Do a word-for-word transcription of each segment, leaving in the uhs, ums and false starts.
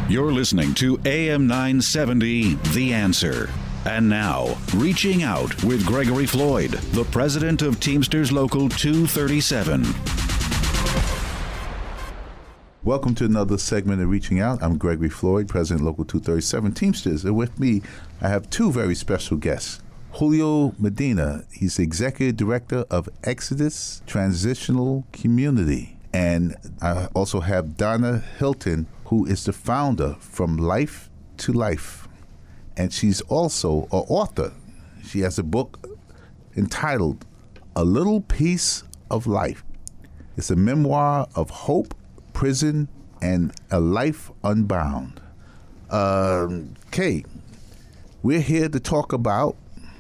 You're listening to A M nine seventy, The Answer. And now, Reaching Out with Gregory Floyd, the president of Teamsters Local two thirty-seven. Welcome to another segment of Reaching Out. I'm Gregory Floyd, president of Local two thirty-seven Teamsters. And with me, I have two very special guests. Julio Medina, he's the executive director of Exodus Transitional Community. And I also have Donna Hilton, who is the founder from Life to Life. And she's also an author. She has a book entitled A Little Piece of Life. It's a memoir of hope, prison, and a life unbound. Um, Kay, we're here to talk about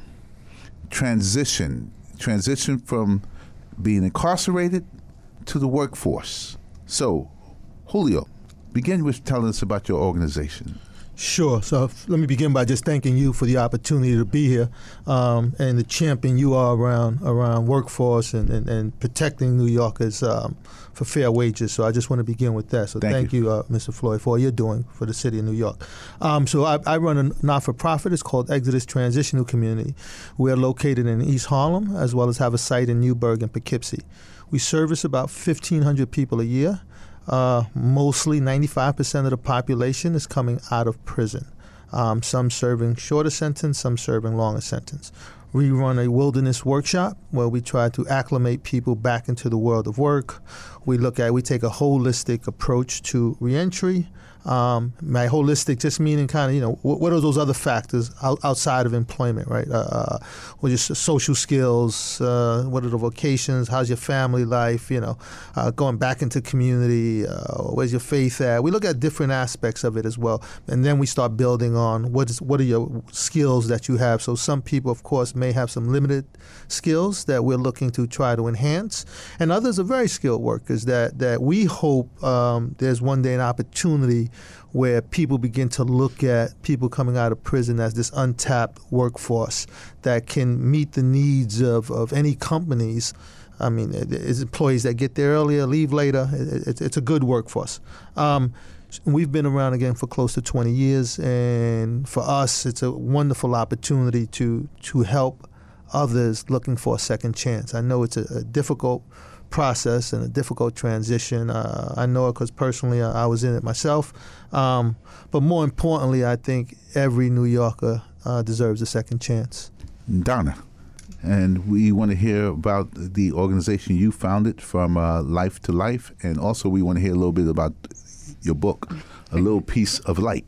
transition, transition from being incarcerated to the workforce. So, Julio, begin with telling us about your organization. Sure. So f- let me begin by just thanking you for the opportunity to be here um, and the champion you are around around workforce and, and, and protecting New Yorkers um, for fair wages. So I just want to begin with that. So thank, thank you, you uh, Mister Floyd, for all you're doing for the city of New York. Um, so I, I run a not-for-profit. It's called Exodus Transitional Community. We're located in East Harlem, as well as have a site in Newburgh and Poughkeepsie. We service about fifteen hundred people a year. Uh, mostly ninety-five percent of the population is coming out of prison. Um, some serving shorter sentence, some serving longer sentence. We run a wilderness workshop where we try to acclimate people back into the world of work. We look at, we take a holistic approach to reentry. Um, my holistic just meaning kind of, you know, what, what are those other factors out, outside of employment, right? Uh, what are your social skills? Uh, what are the vocations? How's your family life? You know, uh, going back into community. Uh, where's your faith at? We look at different aspects of it as well. And then we start building on what is what are your skills that you have. So some people, of course, may have some limited skills that we're looking to try to enhance. And others are very skilled workers that, that we hope um, there's one day an opportunity where people begin to look at people coming out of prison as this untapped workforce that can meet the needs of, of any companies. I mean, it's employees that get there earlier, leave later. It's, it's a good workforce. Um, we've been around again for close to twenty years, and for us, it's a wonderful opportunity to to help others looking for a second chance. I know it's a, a difficult process and a difficult transition. Uh, I know it because personally I, I was in it myself. Um, but more importantly, I think every New Yorker uh, deserves a second chance. Donna, and we want to hear about the organization you founded from uh, Life to Life, and also we want to hear a little bit about your book, A Little Piece of Light.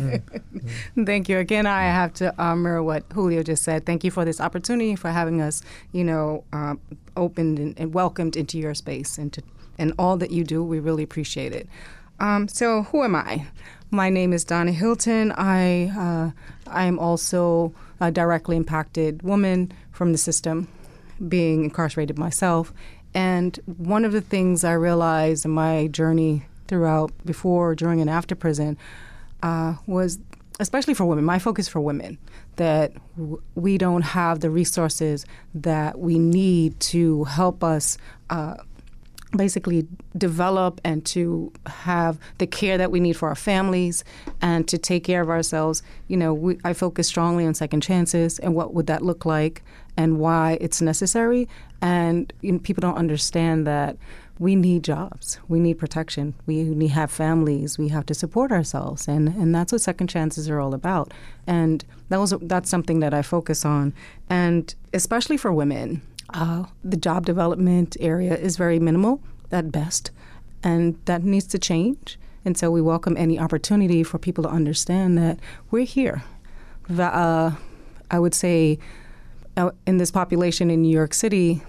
Thank you. Again, I have to uh, mirror what Julio just said. Thank you for this opportunity, for having us, you know, uh, opened and, and welcomed into your space and to, and all that you do. We really appreciate it. Um, so who am I? My name is Donna Hilton. I uh, I am also a directly impacted woman from the system, being incarcerated myself. And one of the things I realized in my journey throughout, before, during, and after prison, uh, was, especially for women, my focus for women, that w- we don't have the resources that we need to help us uh, basically develop and to have the care that we need for our families and to take care of ourselves. You know, we, I focus strongly on second chances and what would that look like and why it's necessary. And you know, people don't understand that we need jobs. We need protection. We need to have families. We have to support ourselves. And, and that's what second chances are all about. And that was that's something that I focus on. And especially for women, uh, the job development area is very minimal at best. And that needs to change. And so we welcome any opportunity for people to understand that we're here. The, uh, I would say uh, in this population in New York City,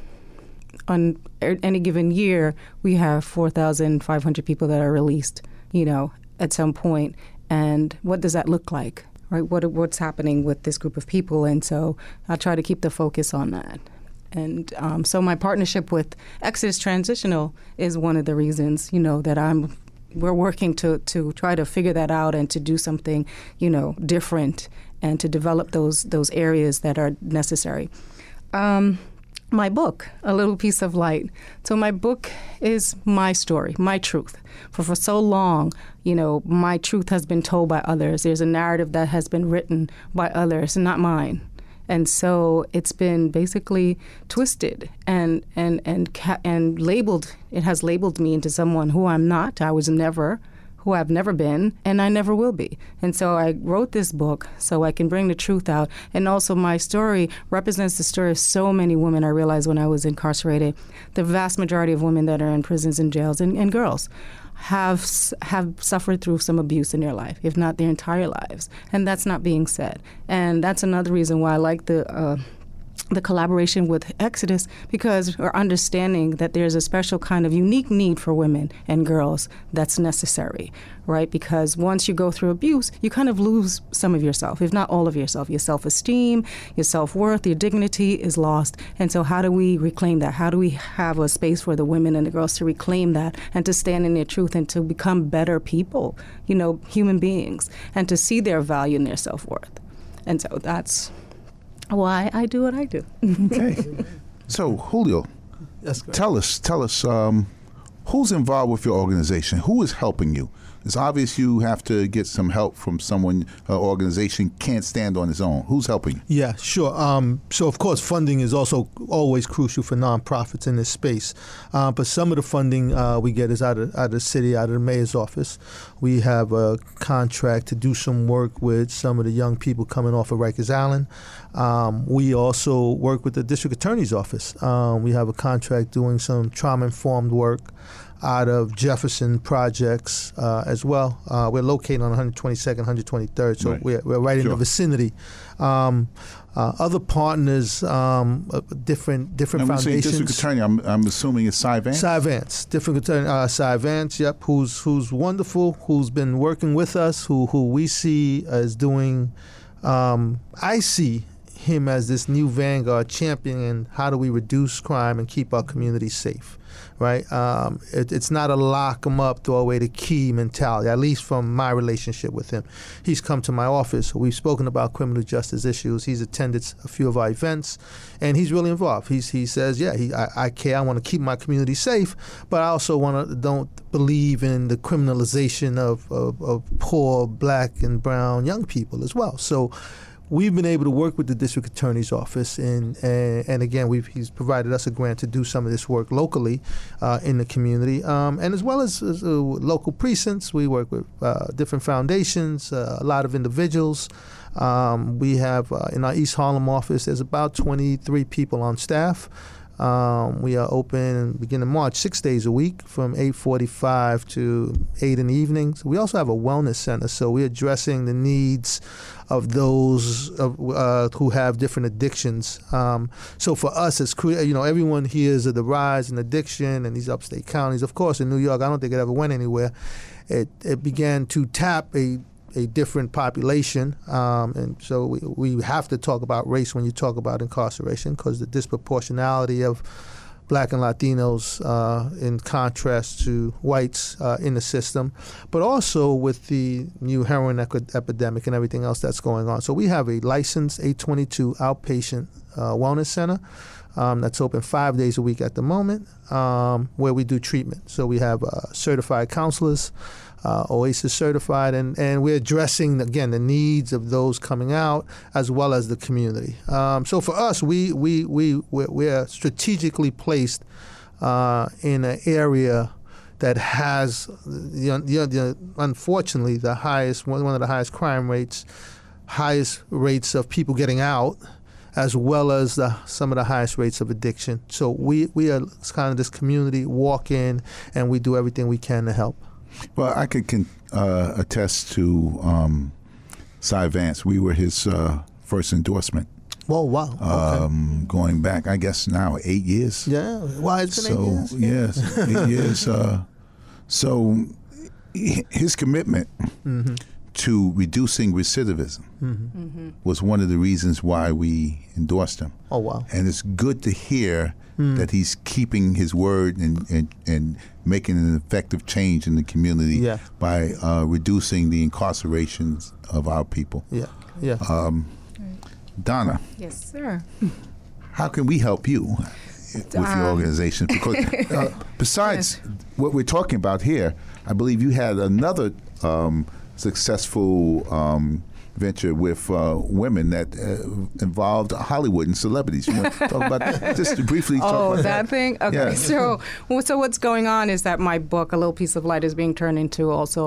on any given year, we have four thousand five hundred people that are released, you know, at some point. And what does that look like, right? What What's happening with this group of people? And so I try to keep the focus on that. And um, so my partnership with Exodus Transitional is one of the reasons, you know, that I'm we're working to, to try to figure that out and to do something, you know, different and to develop those those areas that are necessary. Um, my book, A Little Piece of Light. So my book is my story, my truth. For for so long, you know, my truth has been told by others. There's a narrative that has been written by others, not mine. And so it's been basically twisted and and and ca- and labeled. It has labeled me into someone who I'm not. I was never, who I've never been, and I never will be. And so I wrote this book so I can bring the truth out. And also my story represents the story of so many women I realized when I was incarcerated. The vast majority of women that are in prisons and jails, and, and girls, have have suffered through some abuse in their life, if not their entire lives. And that's not being said. And that's another reason why I like the uh, the collaboration with Exodus, because we're understanding that there's a special kind of unique need for women and girls that's necessary, right? Because once you go through abuse, you kind of lose some of yourself, if not all of yourself. Your self-esteem, your self-worth, your dignity is lost. And so how do we reclaim that? How do we have a space for the women and the girls to reclaim that and to stand in their truth and to become better people, you know, human beings, and to see their value and their self-worth? And so that's why I do what I do. Okay. So, Julio, That's great. tell us, tell us, um, who's involved with your organization? Who is helping you? It's obvious you have to get some help from someone. An organization can't stand on its own. Who's helping you? Yeah, sure. Um, so, of course, funding is also always crucial for nonprofits in this space. Uh, but some of the funding uh, we get is out of, out of the city, out of the mayor's office. We have a contract to do some work with some of the young people coming off of Rikers Island. Um, we also work with the district attorney's office. Um, we have a contract doing some trauma-informed work out of Jefferson projects uh, as well. Uh, we're located on one twenty-second, one twenty-third, so Right. we're, we're right in Sure. the vicinity. Um, uh, other partners, um, uh, different different Now, when you say foundations. district attorney, I'm, I'm assuming it's Cy Vance? Cy Vance, different attorney, uh, Cy Vance, yep, who's who's wonderful, who's been working with us, who who we see as doing. Um, I see him as this new vanguard champion in how do we reduce crime and keep our communities safe. Right, um, it, it's not a lock 'em up, throw away the key mentality. At least from my relationship with him, he's come to my office. We've spoken about criminal justice issues. He's attended a few of our events, and he's really involved. He's, he says, "Yeah, he, I, I care. I want to keep my community safe, but I also want to don't believe in the criminalization of, of, of poor black and brown young people as well." So. We've been able to work with the district attorney's office, and and, and again, we've he's provided us a grant to do some of this work locally uh, in the community, um, and as well as, as uh, local precincts. We work with uh, different foundations, uh, a lot of individuals. Um, we have uh, in our East Harlem office, there's about twenty-three people on staff. Um, we are open beginning March, six days a week from eight forty-five to eight in the evenings. We also have a wellness center, so we're addressing the needs of those of, uh, who have different addictions. Um, so for us, it's cre- you know everyone hears of the rise in addiction in these upstate counties. Of course, in New York, I don't think it ever went anywhere. It it began to tap a a different population, um, and so we, we have to talk about race when you talk about incarceration, because the disproportionality of black and Latinos uh, in contrast to whites uh, in the system, but also with the new heroin ec- epidemic and everything else that's going on. So we have a licensed eight twenty-two outpatient uh, wellness center um, that's open five days a week at the moment, um, where we do treatment. So we have uh, certified counselors, Uh, OASIS certified, and, and we're addressing, again, the needs of those coming out as well as the community. Um, so for us, we, we, we, we're, we're strategically placed uh, in an area that has, the, the, the, unfortunately, the highest, one of the highest crime rates, highest rates of people getting out, as well as the, some of the highest rates of addiction. So we, we are kind of this community walk-in, and we do everything we can to help. Well, I could can, uh, attest to um, Cy Vance. We were his uh, first endorsement. Whoa, wow. Okay. Um, going back, I guess now eight years. Yeah, why it's been So eight years? yes, eight years. Uh, so h- his commitment Mm-hmm. to reducing recidivism Mm-hmm. Mm-hmm. was one of the reasons why we endorsed him. Oh, wow. And it's good to hear Mm. that he's keeping his word and, and, and making an effective change in the community Yeah. by uh, reducing the incarcerations of our people. Yeah, yeah. Um, Donna, Yes, sir. how can we help you with your Um, organization? Because uh, besides what we're talking about here, I believe you had another um, successful um, venture with uh, women that uh, involved Hollywood and celebrities. You want to talk about that? Just to briefly talk Oh, about that that. thing? Okay. Yeah. So, well, so what's going on is that my book, A Little Piece of Light, is being turned into also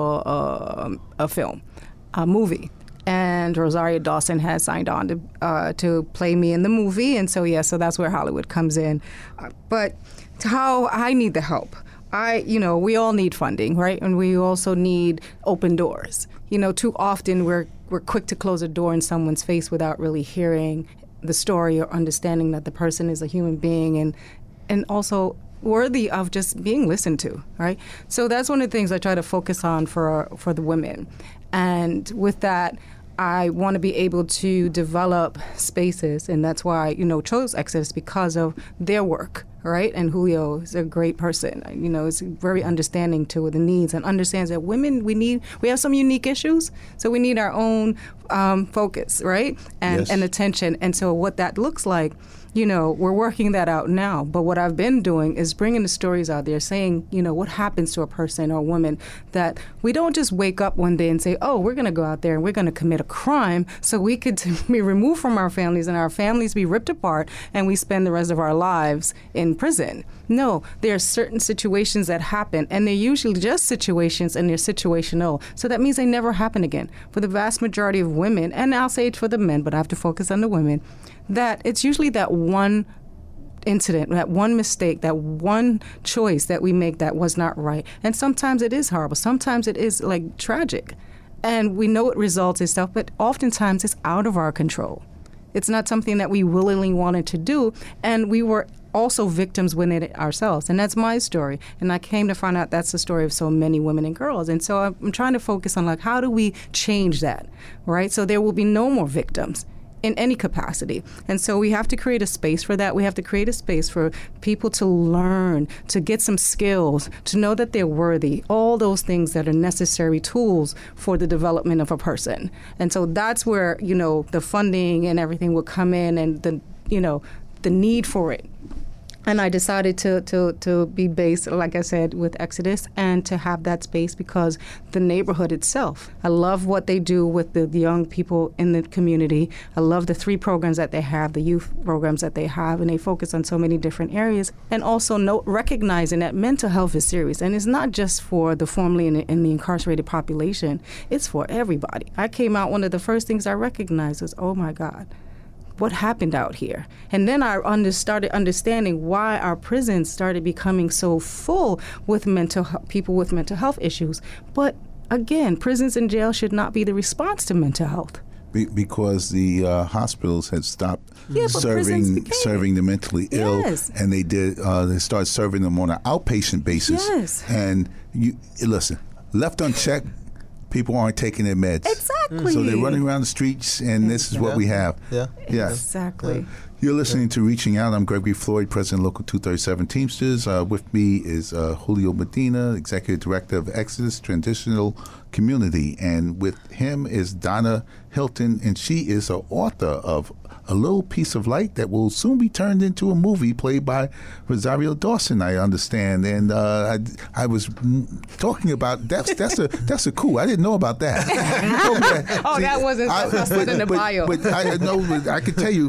a, a film, a movie. And Rosario Dawson has signed on to uh, to play me in the movie. And so, yeah, so that's where Hollywood comes in. Uh, but how I need the help. I, you know, we all need funding, right? And we also need open doors. You know, too often we're we're quick to close a door in someone's face without really hearing the story or understanding that the person is a human being and and also worthy of just being listened to, right? So that's one of the things I try to focus on for for the women. And with that, I want to be able to develop spaces, and that's why, you know, chose Exodus, because of their work, right? And Julio is a great person. You know, is very understanding to the needs and understands that women, we need, we have some unique issues, so we need our own um, focus, right? And, Yes. and attention. And so what that looks like, you know, we're working that out now. But what I've been doing is bringing the stories out there, saying, you know, what happens to a person or a woman, that we don't just wake up one day and say, oh, we're going to go out there and we're going to commit a crime so we could be removed from our families and our families be ripped apart and we spend the rest of our lives in prison. No, there are certain situations that happen, and they're usually just situations, and they're situational. So that means they never happen again. For the vast majority of women, and I'll say it for the men, but I have to focus on the women, that it's usually that one incident, that one mistake, that one choice that we make that was not right. And sometimes it is horrible. Sometimes it is like tragic. And we know it results in stuff, but oftentimes it's out of our control. It's not something that we willingly wanted to do, and we were also victims within it ourselves. And that's my story. And I came to find out that's the story of so many women and girls. And so I'm trying to focus on, like, how do we change that, right? So there will be no more victims in any capacity. And so we have to create a space for that. We have to create a space for people to learn, to get some skills, to know that they're worthy, all those things that are necessary tools for the development of a person. And so that's where, you know, the funding and everything will come in, and the, you know, the need for it. And I decided to, to, to be based, like I said, with Exodus, and to have that space because the neighborhood itself. I love what they do with the, the young people in the community. I love the three programs that they have, the youth programs that they have, and they focus on so many different areas. And also note, recognizing that mental health is serious. And it's not just for the formerly in the, in the incarcerated population. It's for everybody. I came out, one of the first things I recognized was, oh my God, what happened out here? And then I under, started understanding why our prisons started becoming so full with mental people with mental health issues. But again, prisons and jails should not be the response to mental health. Be- because the uh, hospitals had stopped Yeah, but prisons serving became- serving the mentally ill, Yes. and they did. Uh, they started serving them on an outpatient basis. Yes. And you listen, left unchecked, people aren't taking their meds. Exactly. So they're running around the streets, and this is what Yeah. we have. Yeah. Yeah. Exactly. You're listening to Reaching Out. I'm Gregory Floyd, President Local two thirty-seven Teamsters. Uh, with me is uh, Julio Medina, Executive Director of Exodus Transitional Community. And with him is Donna Hilton, and she is an author of A Little Piece of Light that will soon be turned into a movie played by Rosario Dawson, I understand. And uh, I, I was mm, talking about that's that's a that's a coup. I didn't know about that. You told me that. Oh, that wasn't- that's not in the but, bio. But I know. But I can tell you,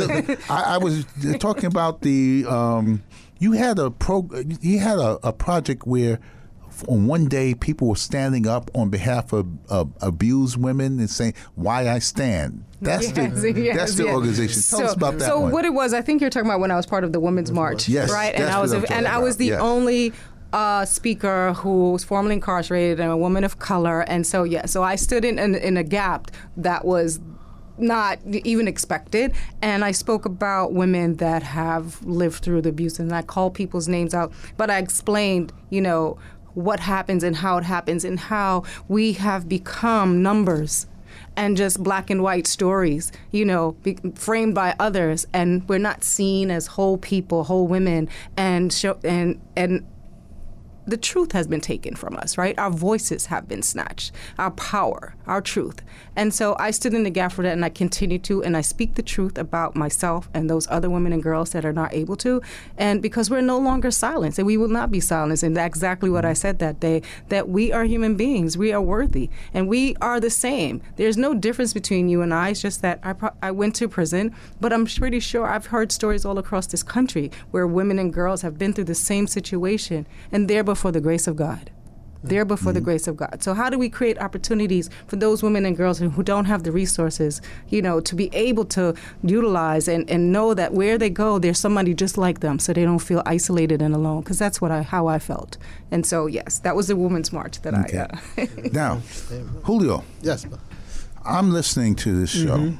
I, I was talking about the. Um, you had a pro. You had a, a project where, on one day, people were standing up on behalf of uh, abused women and saying, "Why I stand." That's Yes, the yes, that's the yes. organization. Tell so, us about that So one. what it was, I think you're talking about when I was part of the Women's March, Yes, right? And that's I was, what I'm a, talking and I was about, the yeah. only uh, speaker who was formerly incarcerated and a woman of color, and so yeah, so I stood in in, in a gap that was not even expected, and I spoke about women that have lived through the abuse, and I called people's names out, but I explained, you know, what happens and how it happens and how we have become numbers and just black and white stories, you know, be, framed by others, and we're not seen as whole people, whole women, and show, and and the truth has been taken from us, right? Our voices have been snatched, our power, our truth. And so I stood in the gap for that, and I continue to, and I speak the truth about myself and those other women and girls that are not able to. And because we're no longer silenced, and we will not be silenced, and that's exactly what I said that day, that we are human beings, we are worthy, and we are the same. There's no difference between you and I. It's just that I, pro- I went to prison, but I'm pretty sure I've heard stories all across this country where women and girls have been through the same situation, and they're before the grace of God. They're before mm-hmm. the grace of God. So how do we create opportunities for those women and girls who don't have the resources, you know, to be able to utilize and, and know that where they go, there's somebody just like them, so they don't feel isolated and alone, because that's what I how I felt. And so, yes, that was the Women's March that okay. I... Uh, now, Julio. Yes. I'm listening to this show, mm-hmm.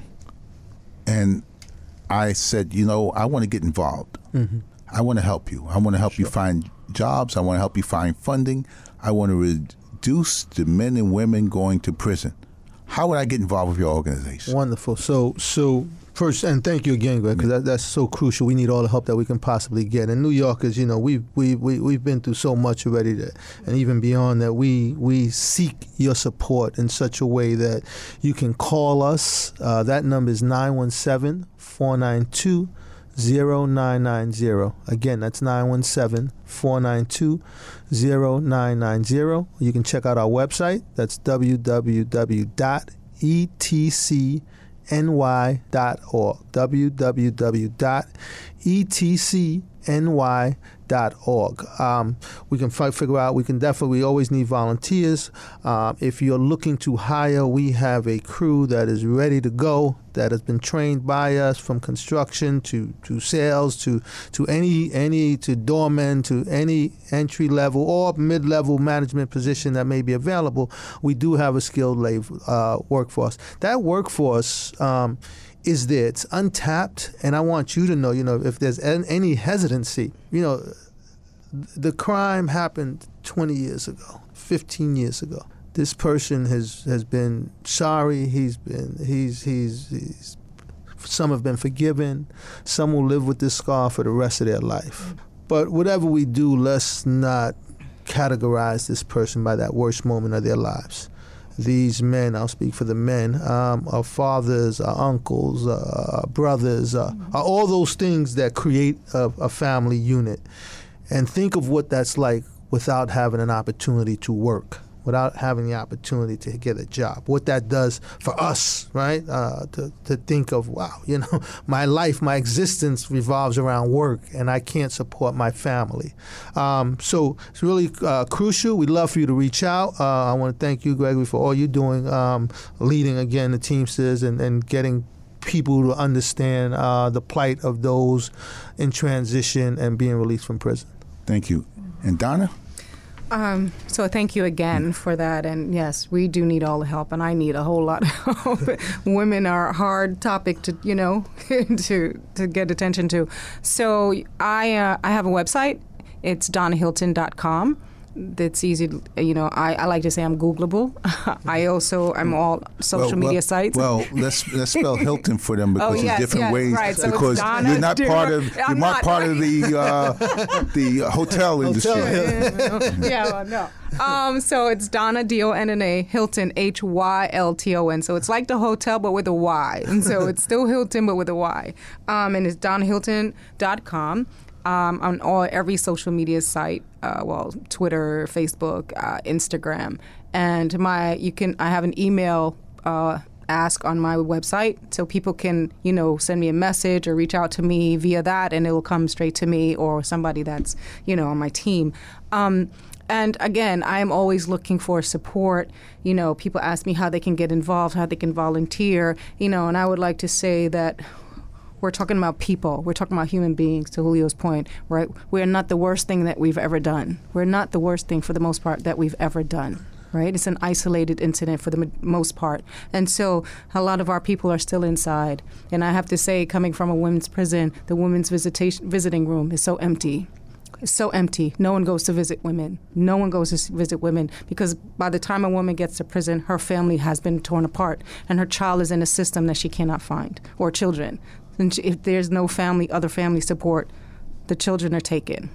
and I said, you know, I want to get involved. Mm-hmm. I want to help you. I want to help sure. you find jobs. I want to help you find funding. I want to reduce the men and women going to prison. How would I get involved with your organization? Wonderful. So, so first, and thank you again, Greg, because that, that's so crucial. We need all the help that we can possibly get. And New Yorkers, you know, we've we we we've been through so much already, that, and even beyond that, we we seek your support in such a way that you can call us. Uh, that number is nine one seven, four nine two, zero nine nine zero. Again, that's nine one seven, four nine two, zero nine nine zero. You can check out our website. That's w w w dot e t c n y dot org. w w w dot e t c n y dot org. Um, we can f- figure out, we can definitely, we always need volunteers. Uh, if you're looking to hire, we have a crew that is ready to go, that has been trained by us, from construction to, to sales to to any any to doormen to any entry level or mid level management position that may be available. We do have a skilled labor uh, workforce. That workforce um, is there. It's untapped, and I want you to know, you know, if there's an, any hesitancy, you know, the crime happened twenty years ago, fifteen years ago. This person has, has been sorry. He's been he's he's he's. Some have been forgiven. Some will live with this scar for the rest of their life. But whatever we do, let's not categorize this person by that worst moment of their lives. These men, I'll speak for the men, um, are fathers, are uncles, uh, brothers, uh, are all those things that create a, a family unit. And think of what that's like without having an opportunity to work, without having the opportunity to get a job. What that does for us, right? Uh, to, to think of, wow, you know, my life, my existence revolves around work, and I can't support my family. Um, so it's really uh, crucial. We'd love for you to reach out. Uh, I want to thank you, Gregory, for all you're doing, um, leading, again, the Teamsters and, and getting people to understand uh, the plight of those in transition and being released from prison. Thank you. And Donna? Um, so thank you again for that. And yes, we do need all the help, and I need a whole lot of help. Women are a hard topic to, you know, to to get attention to. So I uh, I have a website. It's donna hilton dot com. It's easy to, you know, I, I like to say I'm Googleable. I also, I'm all social well, media well, sites. Well, let's let's spell Hilton for them, because oh, yes, there's different yes, ways. Right. So because Donna, you're not Dura, part of you're I'm not, not part of the uh, the hotel industry. yeah, well, no. Um, so it's Donna, D O N N A, Hilton, H Y L T O N. So it's like the hotel, but with a Y. And so it's still Hilton, but with a Y. Um, and it's donna hilton dot com. Um, on all every social media site, uh, well, Twitter, Facebook, uh, Instagram, and my you can I have an email uh, ask on my website, so people can you know send me a message or reach out to me via that, and it will come straight to me or somebody that's you know on my team. Um, And again, I am always looking for support. You know, people ask me how they can get involved, how they can volunteer. You know, and I would like to say that. We're talking about people. We're talking about human beings, to Julio's point, right? We're not the worst thing that we've ever done. We're not the worst thing, for the most part, that we've ever done, right? It's an isolated incident for the m- most part. And so a lot of our people are still inside. And I have to say, coming from a women's prison, the women's visitation visiting room is so empty. It's so empty. No one goes to visit women. No one goes to visit women, because by the time a woman gets to prison, her family has been torn apart, and her child is in a system that she cannot find, or children. And if there's no family, other family support, the children are taken.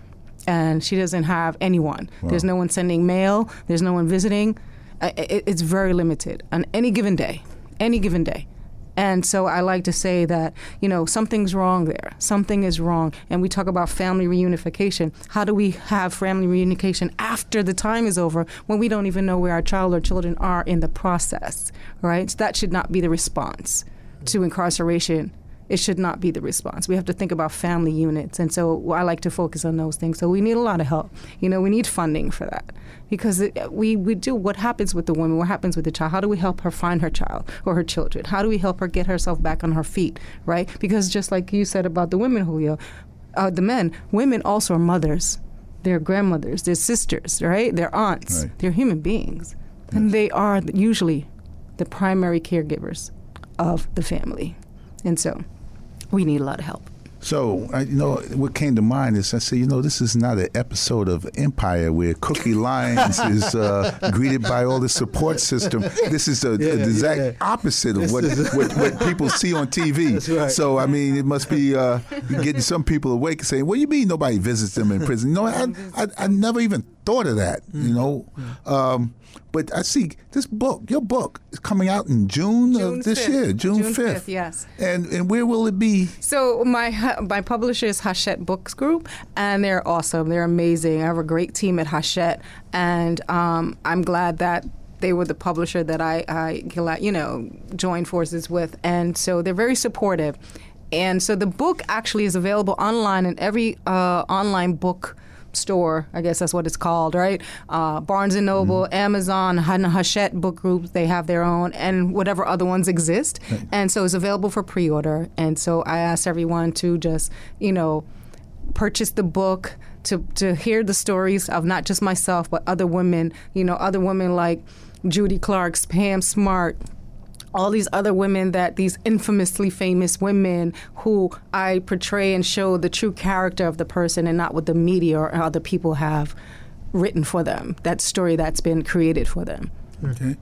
and she doesn't have anyone. Wow. There's no one sending mail. There's no one visiting. It, it's very limited on any given day, any given day. And so I like to say that, you know, something's wrong there. Something is wrong. And we talk about family reunification. How do we have family reunification after the time is over when we don't even know where our child or children are in the process, right? So that should not be the response to incarceration. It should not be the response. We have to think about family units. And so I like to focus on those things. So we need a lot of help. You know, we need funding for that. Because it, we, we do, what happens with the woman, what happens with the child? How do we help her find her child or her children? How do we help her get herself back on her feet, right? Because just like you said about the women, Julio, uh, the men, women also are mothers. They're grandmothers, they're sisters, right? They're aunts. Right. They're human beings. Yes. And they are usually the primary caregivers of the family. And so we need a lot of help. So, I, you know, what came to mind is I said, you know, this is not an episode of Empire where Cookie Lyons is uh, greeted by all the support system. This is the, yeah, the exact yeah. opposite of what, what what people see on T V. That's right. So, I mean, it must be uh, getting some people awake and saying, what do you mean nobody visits them in prison? You know, I, I, I never even thought of that, mm-hmm. you know. Um, But I see this book, your book, is coming out in June, June of this fifth. Year, June, June fifth. fifth. Yes. And and where will it be? So my my publisher is Hachette Books Group, and they're awesome. They're amazing. I have a great team at Hachette, and um, I'm glad that they were the publisher that I, I, you know, joined forces with. And so they're very supportive. And so the book actually is available online in every uh, online book store, I guess that's what it's called, right? Uh, Barnes and Noble, mm-hmm. Amazon, Hachette Book Groups, they have their own, and whatever other ones exist. Right. And so it's available for pre-order. And so I asked everyone to just, you know, purchase the book, to, to hear the stories of not just myself, but other women, you know, other women like Judy Clark, Pam Smart, all these other women, that these infamously famous women who I portray and show the true character of the person and not what the media or other people have written for them, that story that's been created for them. Okay.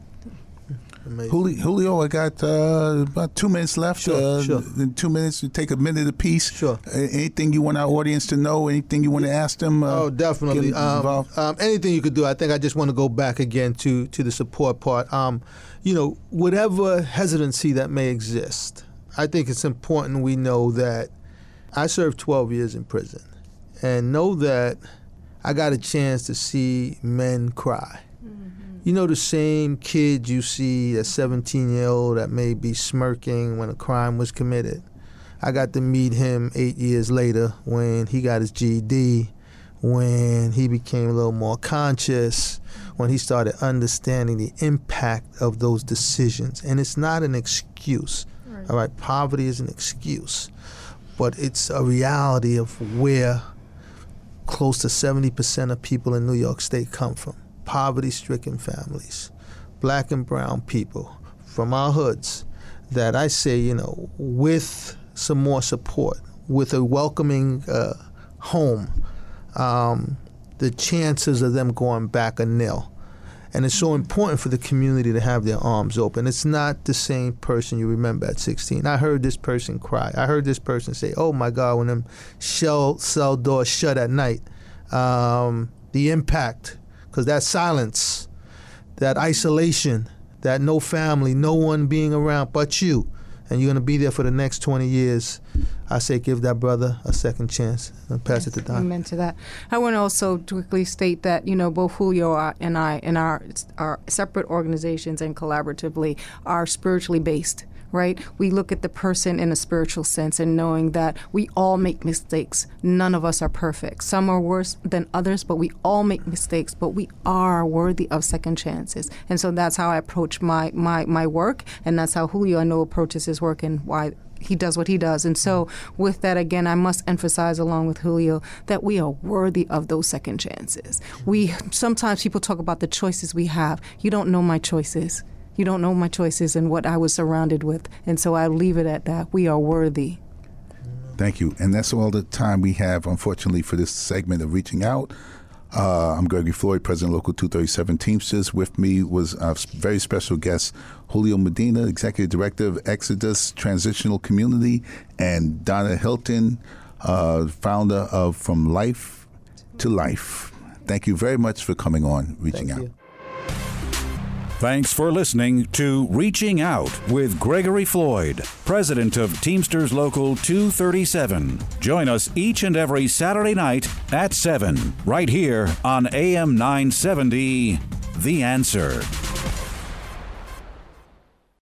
Julio, Julio, I got uh, about two minutes left. Sure, uh, sure. In two minutes, you take a minute apiece. Sure. Uh, anything you want our audience to know? Anything you want to ask them? Uh, oh, definitely. Um, um, anything you could do. I think I just want to go back again to, to the support part. Um, you know, whatever hesitancy that may exist, I think it's important we know that I served twelve years in prison, and know that I got a chance to see men cry. You know, the same kid you see, a seventeen-year-old that may be smirking when a crime was committed. I got to meet him eight years later when he got his G E D, when he became a little more conscious, when he started understanding the impact of those decisions. And it's not an excuse, right. All right? Poverty is an excuse, but it's a reality of where close to seventy percent of people in New York State come from. Poverty-stricken families, black and brown people from our hoods, that I say, you know, with some more support, with a welcoming uh, home, um, the chances of them going back are nil. And it's so important for the community to have their arms open. It's not the same person you remember at sixteen. I heard this person cry. I heard this person say, oh my God, when them shell cell doors shut at night, um, the impact. Because that silence, that isolation, that no family, no one being around but you, and you're going to be there for the next twenty years, I say give that brother a second chance and pass yes, it to Don. Amen to that. I want to also quickly state that, you know, both Julio and I and our, our separate organizations and collaboratively are spiritually based. Right? We look at the person in a spiritual sense and knowing that we all make mistakes. None of us are perfect. Some are worse than others, but we all make mistakes, but we are worthy of second chances. And so that's how I approach my, my, my work, and that's how Julio, I know, approaches his work and why he does what he does. And so with that, again, I must emphasize along with Julio that we are worthy of those second chances. We sometimes people talk about the choices we have. You don't know my choices. You don't know my choices and what I was surrounded with. And so I leave it at that. We are worthy. Thank you. And that's all the time we have, unfortunately, for this segment of Reaching Out. Uh, I'm Gregory Floyd, President Local two thirty-seven Teamsters. With me was a very special guest, Julio Medina, Executive Director of Exodus Transitional Community, and Donna Hilton, uh, founder of From Life to life. Thank you very much for coming on, Reaching Thank Out. you. Thanks for listening to Reaching Out with Gregory Floyd, president of Teamsters Local two thirty-seven. Join us each and every Saturday night at seven, right here on A M nine seventy, The Answer.